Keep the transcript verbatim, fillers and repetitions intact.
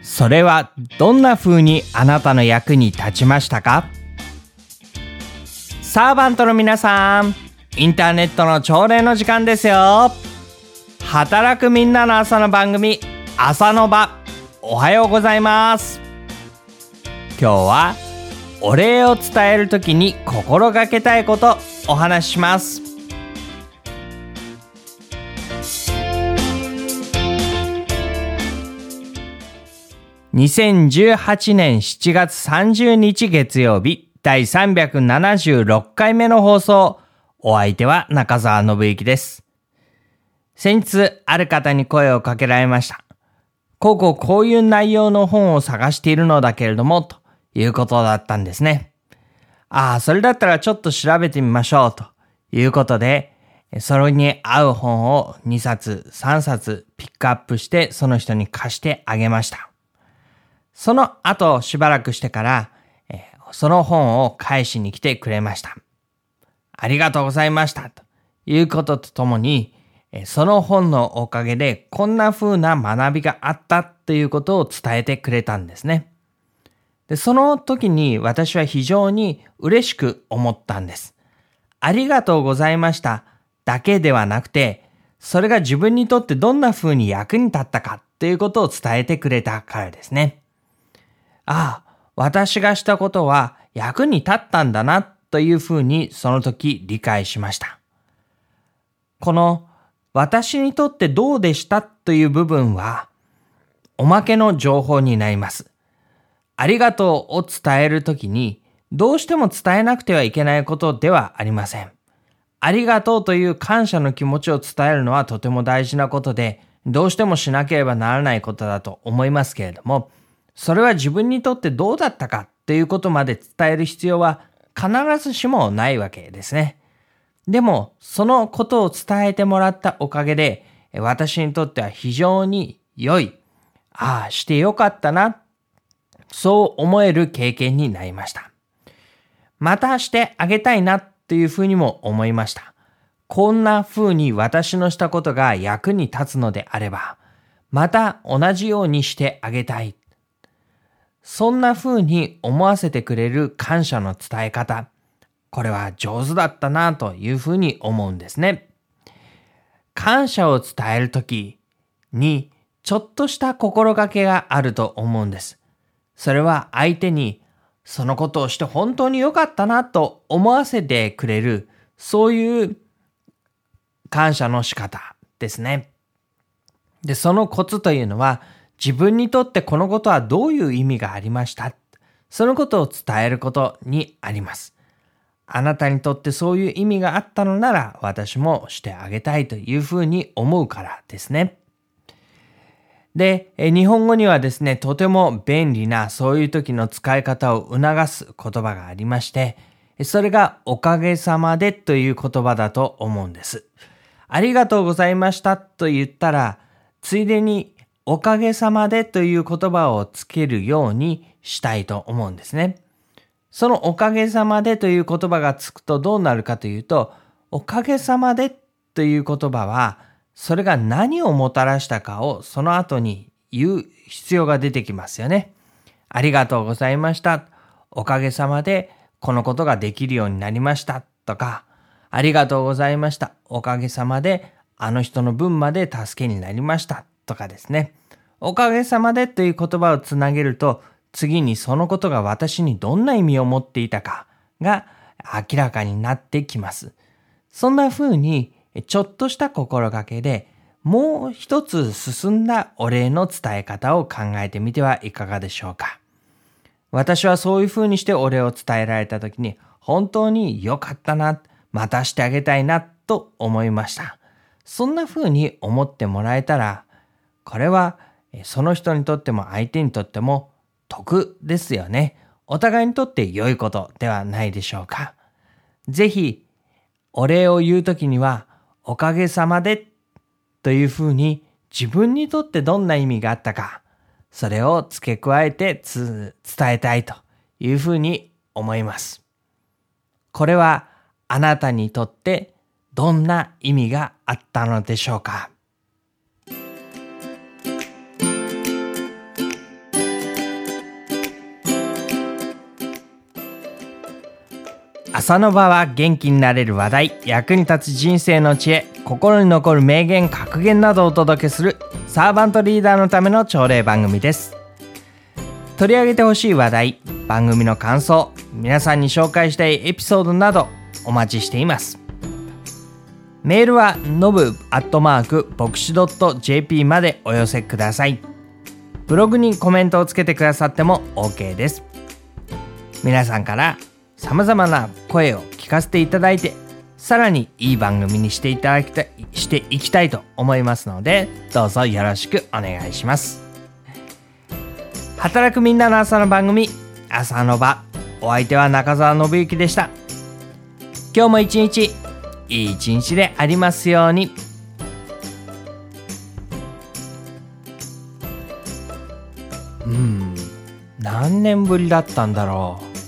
それはどんな風にあなたの役に立ちましたか？サーバントの皆さん、インターネットの朝礼の時間ですよ。働くみんなの朝の番組、朝の場、おはようございます。今日はお礼を伝えるときに心がけたいことお話しします。にせんじゅうはちねんしちがつさんじゅうにち月曜日、だいさんびゃくななじゅうろっかいめの放送。お相手は中澤信之です。先日ある方に声をかけられました。こうこうこういう内容の本を探しているのだけれども、ということだったんですね。ああ、それだったらちょっと調べてみましょう、ということで、それに合う本をにさつ、さんさつピックアップしてその人に貸してあげました。その後しばらくしてから、えー、その本を返しに来てくれました。ありがとうございましたということとともに、えー、その本のおかげでこんな風な学びがあったということを伝えてくれたんですね。で、その時に私は非常に嬉しく思ったんです。ありがとうございましただけではなくて、それが自分にとってどんな風に役に立ったかということを伝えてくれたからですね。ああ、私がしたことは役に立ったんだなというふうにその時理解しました。この私にとってどうでしたという部分はおまけの情報になります。ありがとうを伝えるときにどうしても伝えなくてはいけないことではありません。ありがとうという感謝の気持ちを伝えるのはとても大事なことで、どうしてもしなければならないことだと思いますけれども、それは自分にとってどうだったかということまで伝える必要は必ずしもないわけですね。でも、そのことを伝えてもらったおかげで、私にとっては非常に良い、ああ、してよかったな、そう思える経験になりました。またしてあげたいなというふうにも思いました。こんなふうに私のしたことが役に立つのであれば、また同じようにしてあげたい。そんな風に思わせてくれる感謝の伝え方、これは上手だったなというふうに思うんですね。感謝を伝えるときにちょっとした心がけがあると思うんです。それは相手にそのことをして本当に良かったなと思わせてくれる、そういう感謝の仕方ですね。で、そのコツというのは、自分にとってこのことはどういう意味がありました。そのことを伝えることにあります。あなたにとってそういう意味があったのなら私もしてあげたいというふうに思うからですね。で、日本語にはですね、とても便利なそういう時の使い方を促す言葉がありまして、それがおかげさまでという言葉だと思うんです。ありがとうございましたと言ったら、ついでにおかげさまでという言葉をつけるようにしたいと思うんですね。そのおかげさまでという言葉がつくとどうなるかというと、おかげさまでという言葉は、それが何をもたらしたかをその後に言う必要が出てきますよね。ありがとうございました。おかげさまでこのことができるようになりましたとか、ありがとうございました。おかげさまであの人の分まで助けになりましたとかですね。おかげさまでという言葉をつなげると、次にそのことが私にどんな意味を持っていたかが明らかになってきます。そんな風にちょっとした心がけでもう一つ進んだお礼の伝え方を考えてみてはいかがでしょうか。私はそういう風にしてお礼を伝えられた時に本当に良かったな、またしてあげたいなと思いました。そんな風に思ってもらえたら、これはその人にとっても相手にとっても得ですよね。お互いにとって良いことではないでしょうか。ぜひお礼を言うときにはおかげさまでというふうに自分にとってどんな意味があったか、それを付け加えてつ伝えたいというふうに思います。これはあなたにとってどんな意味があったのでしょうか。 朝の場は元気になれる話題、役に立つ人生の知恵、心に残る名言格言などをお届けするサーバントリーダーのための朝礼番組です。取り上げてほしい話題、番組の感想、皆さんに紹介したいエピソードなどお待ちしています。メールはのぶアットマーク牧師 .jp までお寄せください。ブログにコメントをつけてくださっても OK です。皆さんから様々な声を聞かせていただいて、さらにいい番組にしていただきたい、していきたいと思いますので、どうぞよろしくお願いします。働くみんなの朝の番組、朝の場。お相手は中澤信之でした。今日も一日、いい一日でありますように。うーん、何年ぶりだったんだろう。